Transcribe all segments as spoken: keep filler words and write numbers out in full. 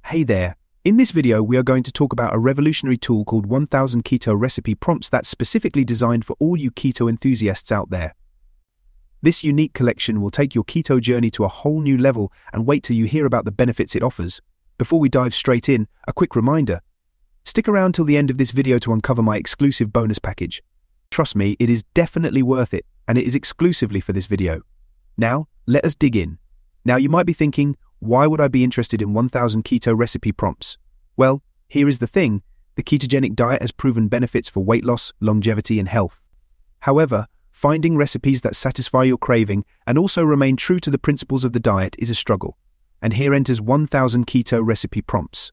Hey there, in this video we are going to talk about a revolutionary tool called one thousand Keto Recipe Prompts that's specifically designed for all you keto enthusiasts out there. This unique collection will take your keto journey to a whole new level, and wait till you hear about the benefits it offers. Before we dive straight in, a quick reminder. Stick around till the end of this video to uncover my exclusive bonus package. Trust me, it is definitely worth it, and it is exclusively for this video. Now, let us dig in. Now you might be thinking, why would I be interested in one thousand Keto Recipe Prompts? Well, here is the thing, the ketogenic diet has proven benefits for weight loss, longevity and health. However, finding recipes that satisfy your craving and also remain true to the principles of the diet is a struggle. And here enters one thousand Keto Recipe Prompts.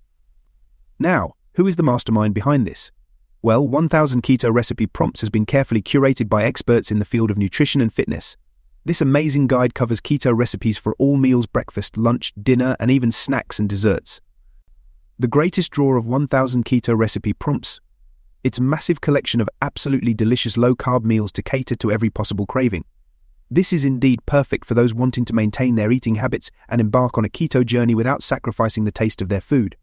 Now, who is the mastermind behind this? Well, one thousand Keto Recipe Prompts has been carefully curated by experts in the field of nutrition and fitness. This amazing guide covers keto recipes for all meals, breakfast, lunch, dinner, and even snacks and desserts. The greatest draw of one thousand Keto Recipe Prompts? Its massive collection of absolutely delicious low-carb meals to cater to every possible craving. This is indeed perfect for those wanting to maintain their eating habits and embark on a keto journey without sacrificing the taste of their food.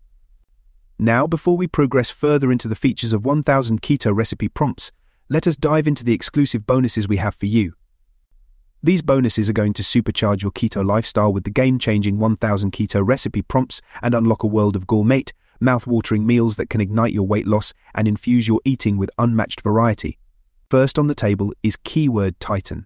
Now, before we progress further into the features of one thousand Keto Recipe Prompts, let us dive into the exclusive bonuses we have for you. These bonuses are going to supercharge your keto lifestyle with the game-changing one thousand Keto Recipe Prompts and unlock a world of gourmet, mouth-watering meals that can ignite your weight loss and infuse your eating with unmatched variety. First on the table is Keyword Titan.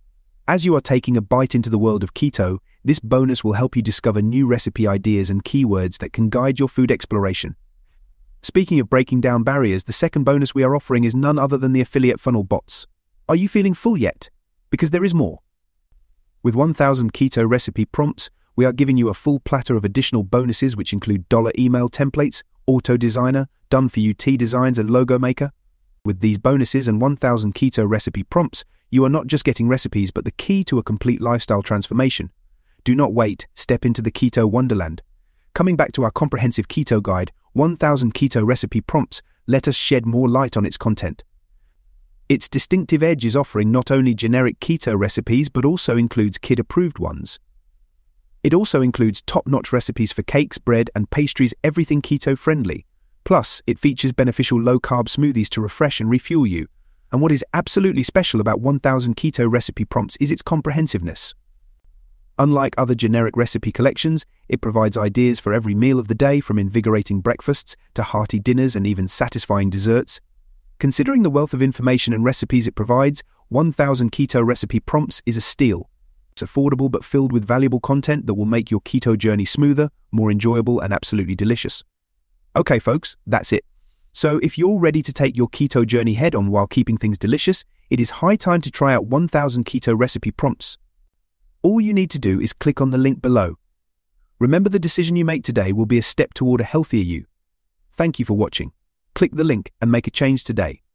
As you are taking a bite into the world of keto, this bonus will help you discover new recipe ideas and keywords that can guide your food exploration. Speaking of breaking down barriers, the second bonus we are offering is none other than the affiliate funnel bots. Are you feeling full yet? Because there is more. With one thousand Keto Recipe Prompts, we are giving you a full platter of additional bonuses which include dollar email templates, auto designer, done-for-you tea designs and logo maker. With these bonuses and one thousand Keto Recipe Prompts, you are not just getting recipes but the key to a complete lifestyle transformation. Do not wait, step into the keto wonderland. Coming back to our comprehensive keto guide, one thousand Keto Recipe Prompts, let us shed more light on its content. Its distinctive edge is offering not only generic keto recipes but also includes kid-approved ones. It also includes top-notch recipes for cakes, bread and pastries, everything keto-friendly. Plus, it features beneficial low-carb smoothies to refresh and refuel you. And what is absolutely special about one thousand Keto Recipe Prompts is its comprehensiveness. Unlike other generic recipe collections, it provides ideas for every meal of the day, from invigorating breakfasts to hearty dinners and even satisfying desserts. Considering the wealth of information and recipes it provides, one thousand Keto Recipe Prompts is a steal. It's affordable but filled with valuable content that will make your keto journey smoother, more enjoyable and absolutely delicious. Okay folks, that's it. So if you're ready to take your keto journey head-on while keeping things delicious, it is high time to try out one thousand Keto Recipe Prompts. All you need to do is click on the link below. Remember, the decision you make today will be a step toward a healthier you. Thank you for watching. Click the link and make a change today.